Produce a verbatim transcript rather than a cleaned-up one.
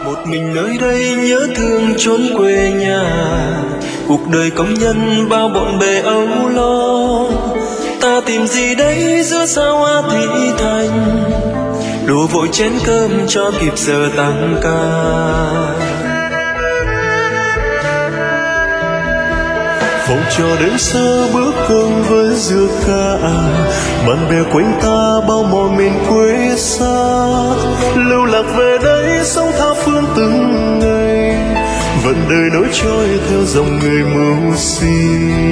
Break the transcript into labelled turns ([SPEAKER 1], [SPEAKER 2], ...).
[SPEAKER 1] một mình nơi đây nhớ thương chốn quê nhà, cuộc đời công nhân bao bộn bề âu lo. Ta tìm gì đấy giữa sao hoa thị thành, đổ vội chén cơm cho kịp giờ tăng ca.
[SPEAKER 2] Phòng trò đêm xưa bữa cơm với dưa ca, bạn bè quanh ta bao mỏi miền quê xa. Lưu lạc về đây sống tha phương từng ngày, vẫn đời nối trôi theo dòng người mưu sinh.